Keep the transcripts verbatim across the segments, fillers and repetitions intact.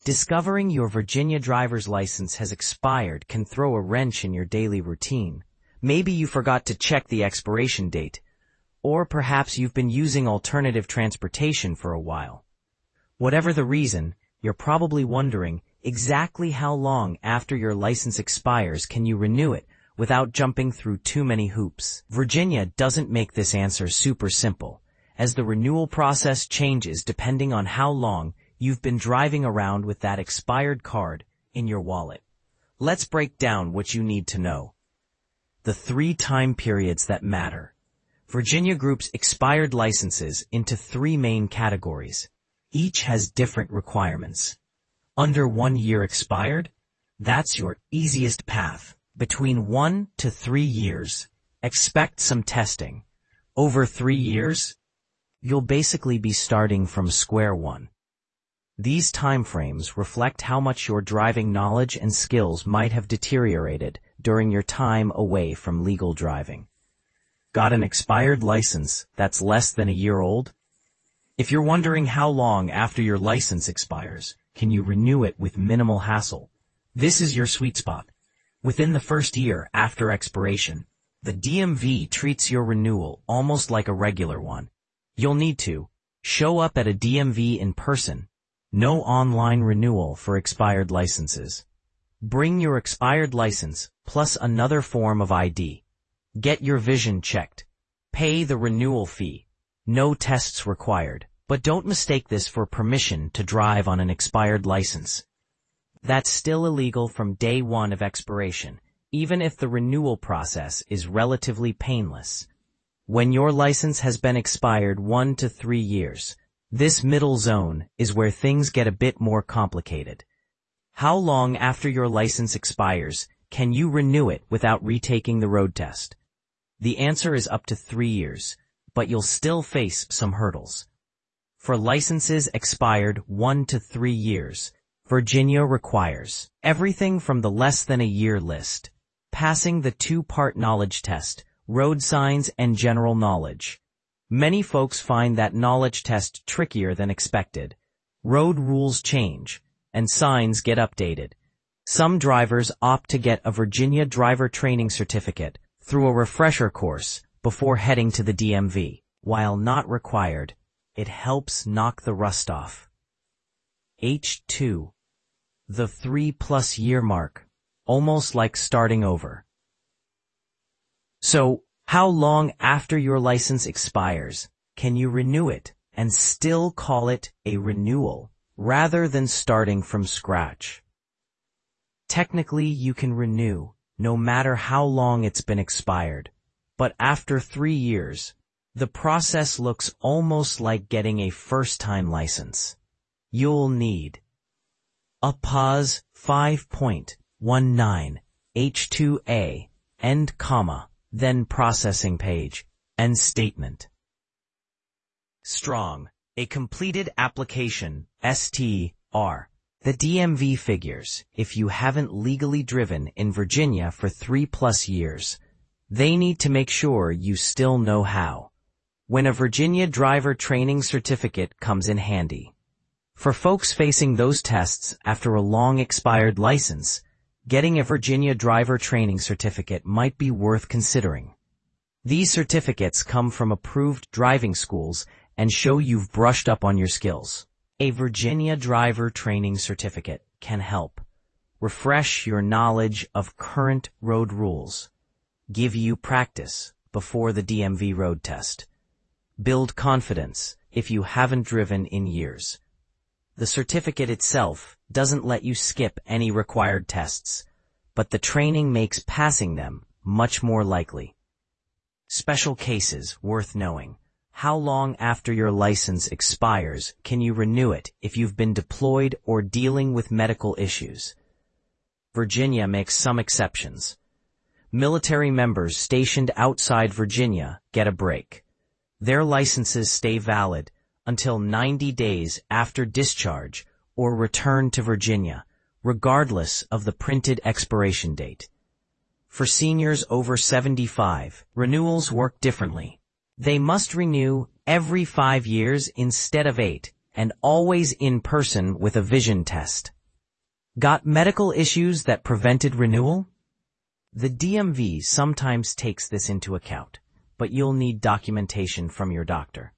Discovering your Virginia driver's license has expired can throw a wrench in your daily routine. Maybe you forgot to check the expiration date, or perhaps you've been using alternative transportation for a while. Whatever the reason, you're probably wondering exactly how long after your license expires can you renew it without jumping through too many hoops. Virginia doesn't make this answer super simple, as the renewal process changes depending on how long you've been driving around with that expired card in your wallet. Let's break down what you need to know. The three time periods that matter. Virginia groups expired licenses into three main categories. Each has different requirements. Under one year expired, that's your easiest path. Between one to three years, expect some testing. Over three years, you'll basically be starting from square one. These timeframes reflect how much your driving knowledge and skills might have deteriorated during your time away from legal driving. Got an expired license that's less than a year old? If you're wondering how long after your license expires, can you renew it with minimal hassle? This is your sweet spot. Within the first year after expiration, the D M V treats your renewal almost like a regular one. You'll need to show up at a D M V in person. No online renewal for expired licenses. Bring your expired license plus another form of I D. Get your vision checked. Pay the renewal fee. No tests required. But don't mistake this for permission to drive on an expired license. That's still illegal from day one of expiration, even if the renewal process is relatively painless. When your license has been expired one to three years, this middle zone is where things get a bit more complicated. How long after your license expires can you renew it without retaking the road test? The answer is up to three years, but you'll still face some hurdles. For licenses expired one to three years, Virginia requires everything from the less than a year list, passing the two-part knowledge test, road signs and general knowledge. Many folks find that knowledge test trickier than expected. Road rules change, and signs get updated. Some drivers opt to get a Virginia driver training certificate through a refresher course before heading to the D M V. While not required, it helps knock the rust off. H two. The three-plus year mark, almost like starting over. So, how long after your license expires can you renew it and still call it a renewal rather than starting from scratch? Technically, you can renew no matter how long it's been expired, but after three years, the process looks almost like getting a first-time license. You'll need a P A S five point one nine H two A, end comma, then processing page, end statement. Strong, a completed application, S T R. The D M V figures if you haven't legally driven in Virginia for three plus years. They need to make sure you still know how. When a Virginia driver training certificate comes in handy. For folks facing those tests after a long expired license, getting a Virginia driver training certificate might be worth considering. These certificates come from approved driving schools and show you've brushed up on your skills. A Virginia driver training certificate can help refresh your knowledge of current road rules, give you practice before the D M V road test, build confidence if you haven't driven in years. The certificate itself doesn't let you skip any required tests, but the training makes passing them much more likely. Special cases worth knowing. How long after your license expires can you renew it if you've been deployed or dealing with medical issues? Virginia makes some exceptions. Military members stationed outside Virginia get a break. Their licenses stay valid until ninety days after discharge or return to Virginia, regardless of the printed expiration date. For seniors over seventy-five, renewals work differently. They must renew every five years instead of eight, and always in person with a vision test. Got medical issues that prevented renewal? The D M V sometimes takes this into account, but you'll need documentation from your doctor.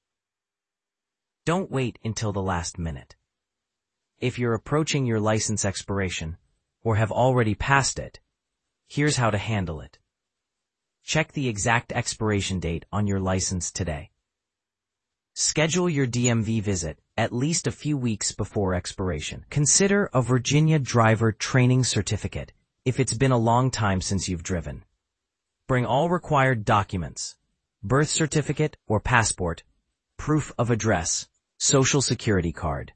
Don't wait until the last minute. If you're approaching your license expiration, or have already passed it, here's how to handle it. Check the exact expiration date on your license today. Schedule your D M V visit at least a few weeks before expiration. Consider a Virginia Driver Training Certificate if it's been a long time since you've driven. Bring all required documents: birth certificate or passport, proof of address, social security card.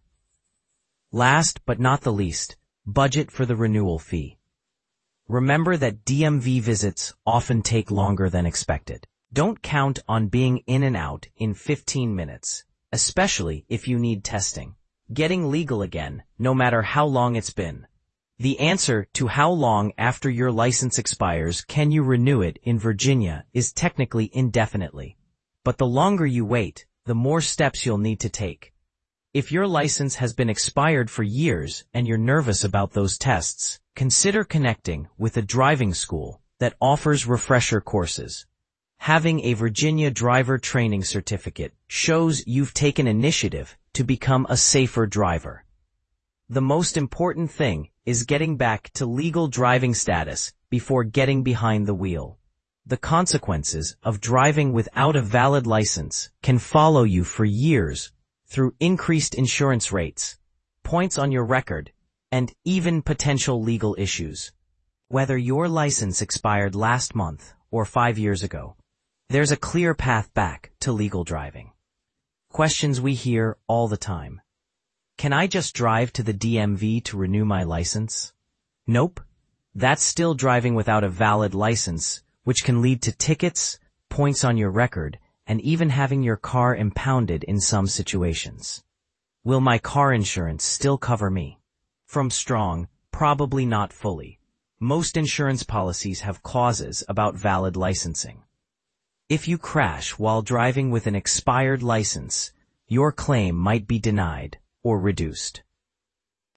Last but not the least, budget for the renewal fee. Remember that D M V visits often take longer than expected. Don't count on being in and out in fifteen minutes, especially if you need testing. Getting legal again, no matter how long it's been. The answer to how long after your license expires can you renew it in Virginia is technically indefinitely. But the longer you wait, the more steps you'll need to take. If your license has been expired for years and you're nervous about those tests, consider connecting with a driving school that offers refresher courses. Having a Virginia Driver Training Certificate shows you've taken initiative to become a safer driver. The most important thing is getting back to legal driving status before getting behind the wheel. The consequences of driving without a valid license can follow you for years through increased insurance rates, points on your record, and even potential legal issues. Whether your license expired last month or five years ago, there's a clear path back to legal driving. Questions we hear all the time. Can I just drive to the D M V to renew my license? Nope. That's still driving without a valid license, which can lead to tickets, points on your record, and even having your car impounded in some situations. Will my car insurance still cover me? From Strong, probably not fully. Most insurance policies have clauses about valid licensing. If you crash while driving with an expired license, your claim might be denied or reduced.